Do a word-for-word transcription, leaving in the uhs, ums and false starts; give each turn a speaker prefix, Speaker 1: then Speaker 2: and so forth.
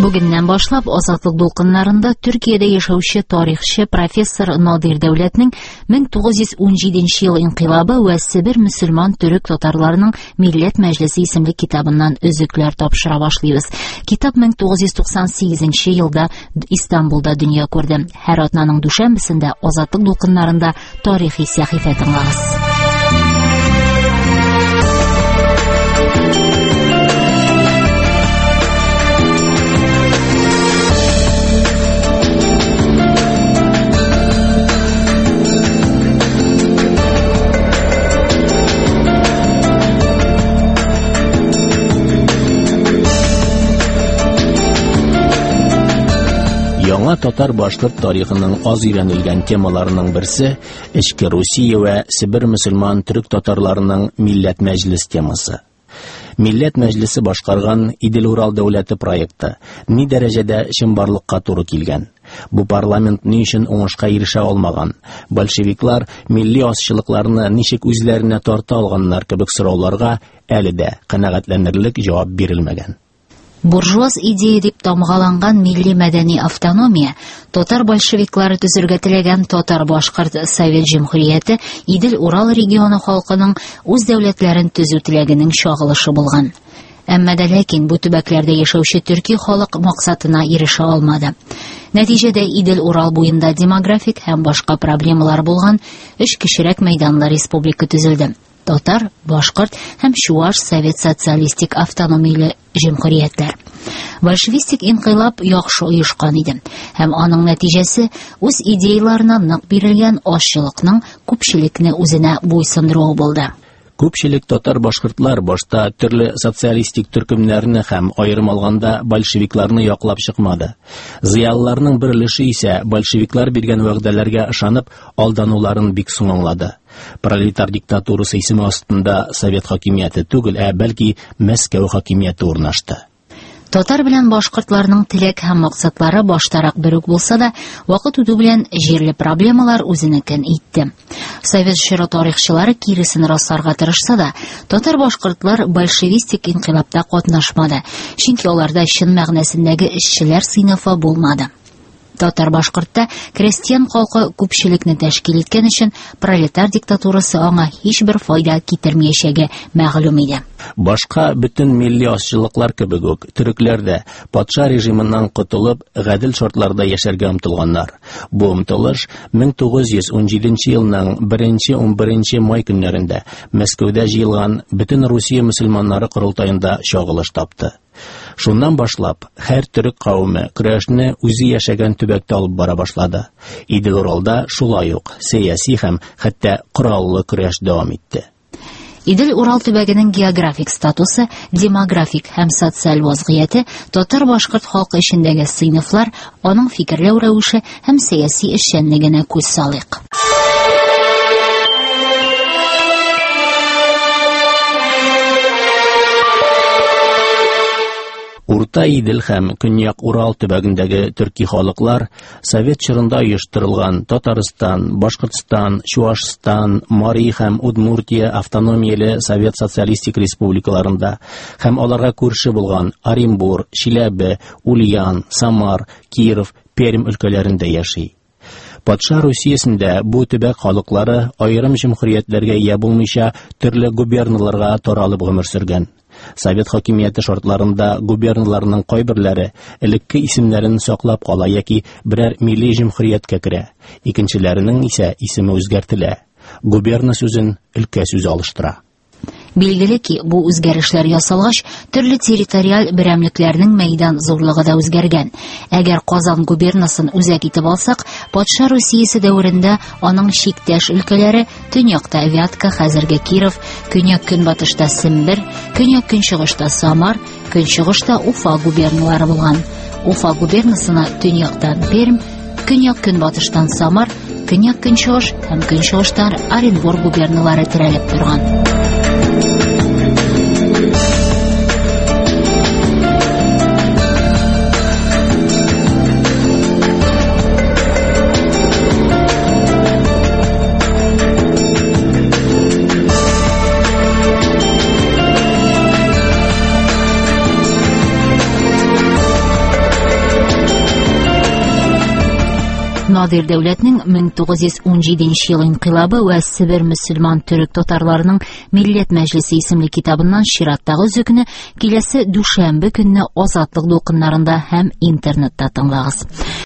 Speaker 1: Бүгеннән башлап Азатлык дулкыннарында Төркиядә яшәүче тарихчы профессор Надир Дәүләтнең мең тугыз йөз ун җиденче ел инкыйлабы ва Себер мөселман төрек татарларының Милләт мәҗлесе исемле китабыннан өзекләр тапшыра башлыйбыз. Китап мең тугыз йөз туксан сигезенче елда Истанбулда дөнья күрде. Һәр атнаның дүшәмбесендә Азатлык дулкыннарында тарихи сәхифә тыңлагыз.
Speaker 2: Яңа татар-башкорт тарихының аз өйрәнелгән темаларының берсе Эчке Русия ва Себер мөселман төрек татарларының Милләт мәҗлес темасы. Милләт мәҗлесе башкарган Идел-Урал дәүләте проекты ни дәрәҗәдә чынбарлыкка туры килгән? Бу парламент ни өчен уңышка ирешә алмаган? Большевиклар милли азчылыкларны ничек үзләренә тарта алганнар кебек сорауларга әле дә канәгатьләнерлек җавап бирелмәгән.
Speaker 1: Буржуаз идея дип тамгаланган милли мәдәни автономия, татар большевиклары төзергә теләгән татар-башкорт совет җумһурияте Идел-Урал регионы халкының үз дәүләтләрен төзү теләгенең чагылышы булган. Әмма дә ләкин бу төбәкләрдә яшәүче төрки халык максатына ирешә алмады. Нәтиҗәдә Идел-Урал буенда демографик һәм башка проблемалар булган өч кечерәк мәйданлы республика төзелде. Татар, башкорт һәм чуаш совет социалистик автономияле җумһуриятләр. Большевистик инкыйлаб яхшы оешкан иде һәм аның нәтиҗәсе үз идеяларына нык бирелгән ашчылыкның күпчелекне үзенә буйсындыруы булды.
Speaker 2: Күпчелек татар-башкортлар башта төрле социалистик төркемнәрне һәм аерым алганда большевикларны яклап чыкмады. Зыялыларның бер өлеше исә большевиклар биргән вәгъдәләргә ышанып алдануларын бик соң аңлады. Пролетар диктатурасы исеме астында совет хакимияте түгел, ә бәлки Мәскәү хакимияте урнашты.
Speaker 1: Татар белән башкортларның теләк һәм максатлары баштарак бер үк булса да, вакыт үтү белән җирле проблемалар үзенекен итте. Совет чоры тарихчылары киресен расларга тырышса да, татар-башкортлар большевистик инкыйлабта катнашмады, чөнки аларда чын мәгънәсендәге эшчеләр сыйныфы булмады. Татар-башкортта крестьян халкы күпчелекне тәшкил иткән өчен пролетар диктатурасы аңа һичбер файда китермәячәге мәгълүм иде.
Speaker 2: Башка бөтен милли азчылыклар кебек үк төрекләр дә патша режимыннан котылып, гадел шартларда яшәргә омтылганнар. Бу омтылыш мең тугыз йөз ун җиденче елның беренче-ун беренче май көннәрендә Мәскәүдә җыелган бөтен Русия мөселманнары корылтаенда чагылыш тапты. Шуннан башлап, һәр төрек кавымы көрәшне үзе яшәгән төбәктә алып бара башлады. Идел-Уралда шулай ук сәяси һәм хәтта кораллы көрәш дәвам итте.
Speaker 1: Идел-Урал төбәгенең географик статусы, демографик һәм социаль вазгыяте, татар-башкорт халкы эчендәге сыйныфлар, аның фикерләү рәвеше һәм сәяси эшчәнлегенә күз салыйк.
Speaker 2: Урта Идел һәм Көньяк Урал төбәгендәге төрки халыклар совет чорында оештырылган Татарстан, Башкортстан, Чуашстан, Мари һәм Удмуртия автономияле совет социалистик республикаларында һәм аларга күрше булган Оренбур, Чиләбе, Ульян, Самар, Киров, Пермь өлкәләрендә яши. Патша Русиясендә бу төбәк халыклары аерым җумһуриятләргә ия булмыйча төрле губерналарга таралып гомер сөргән. Совет хакимияте шартларында губерналарның кайберләре элекке исемнәрен саклап кала яки берәр милли җумһурияткә керә. Икенчеләренең исә исеме үзгәртелә. Губерна сүзен өлкә сүзе алыштыра.
Speaker 1: Билгеле ки, бу үзгәрешләр ясалгач, төрле территориаль берәмлекләрнең мәйдан зурлыгы да үзгәргән. Әгәр Казан губернасын үзәк итеп алсак, патша Русиясе дәверендә аның чиктәш өлкәләре төньякта Вятка, хәзерге Киров, көньяк-көнбатышта Сембер, көньяк-көнчыгышта Самар, көнчыгышта Уфа губерналары булган. Уфа губернасына төньяктан Пермь, көньяк-көнбатыштан Самар, көньяк-көнчыгыш һәм көнчыгыштан Оренбур губерналары терәлеп торган. Надир Дәүләтнең мең тугыз йөз ун җиденче ел инкыйлабы ва Себер мөселман төрек татарларының Милләт мәҗлесе исемле китабыннан чираттагы үзекне киләсе дүшәмбе көнне Азатлык дулкыннарында һәм интернетта тыңлагыз.